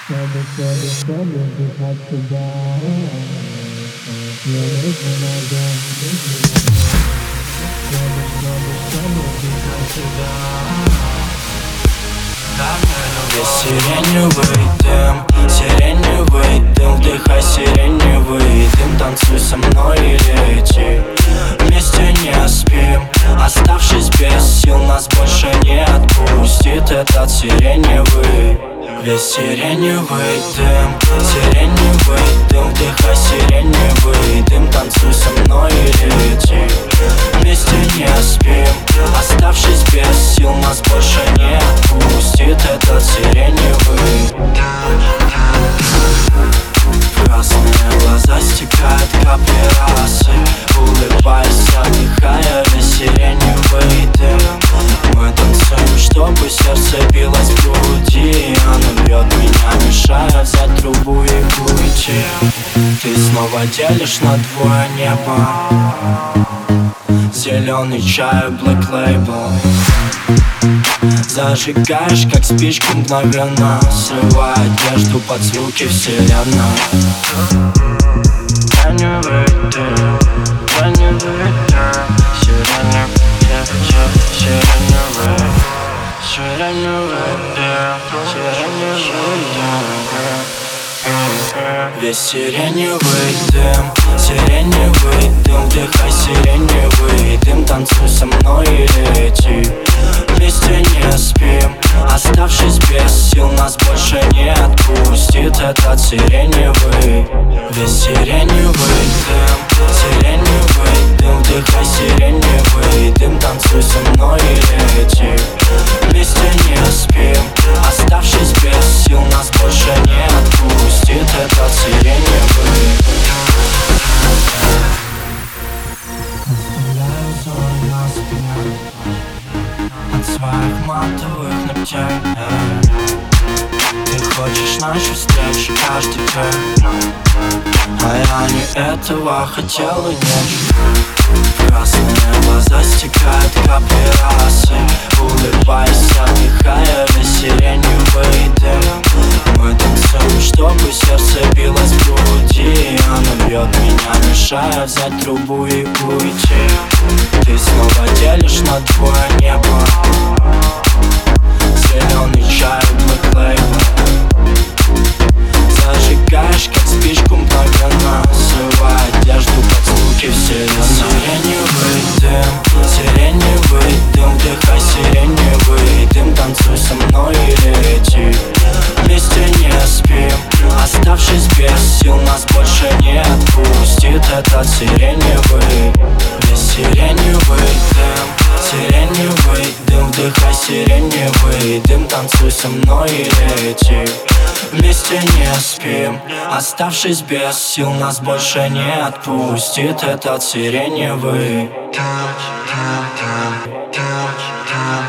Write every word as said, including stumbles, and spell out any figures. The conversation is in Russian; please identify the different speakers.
Speaker 1: Чтобы, чтобы, чтобы дышать тебя. Мне нужно нога. Чтобы, чтобы, чтобы дышать тебя.
Speaker 2: Весь сиреневый дым, сиреневый дым, вдыхай сиреневый дым, танцуй со мной и лети. Вместе не спим, оставшись без сил, нас больше не отпустит этот сиреневый. Весь сиреневый дым, сиреневый дым, вдыхай сиреневый дым, танцуй со мной и лети. Вместе не спим, оставшись без сил, нас больше не отпустит этот сиреневый. Красные глаза стекают капли росы, улыбайся, вдыхая весь сиреневый дым. Мы танцуем, чтобы сердце билось в груди. Оно бьет меня, мешая взять трубу и уйти. Ты снова делишь на двое небо, зеленый чай, Black Label. Зажигаешь, как спичку мгновенно, срывая одежду под звуки вселенной. Сиреневый дым, сиреневый дым, сиреневый, сиреневый, сиреневый дым, сиреневый дым. Весь сиреневый дым, сиреневый дым, вдыхай сиреневый дым, танцуй со мной и лети. Вместе не спим, оставшись без сил, нас больше не отпустит этот сиреневый. Весь сиреневый дым, сиреневый дым, вдыхай сиреневый дым, танцуй со мной и лети. Вместе не спим, оставшись без сил, нас больше не отпустит этот сиреневый.
Speaker 1: Оставляю сон на спине
Speaker 2: От своих матовых ногтей. Ты хочешь нашу встречу каждый день, а я не этого хотел и нет. Красные глаза стекают капли росы, улыбайся, вдыхая весь сиреневый дым. Мы танцуем, чтобы сердце билось в груди. Оно бьет меня, мешая взять трубу и уйти. Ты снова делишь на двое небо, зеленый чай, Black Label. Зажигаешь, как спичку мгновенно, срывая одежду под звуки вселенной. Сиреневый дым, сиреневый дым, вдыхай сиреневый дым, танцуй со мной и лети. Вместе не спим, оставшись без сил, нас больше не отпустит этот сиреневый. Весь сиреневый дым, сиреневый дым, вдыхай сиреневый дым, танцуй со мной и лети. Вместе не спим, оставшись без сил, нас больше не отпустит этот сиреневый. Touch, touch, touch, touch, touch.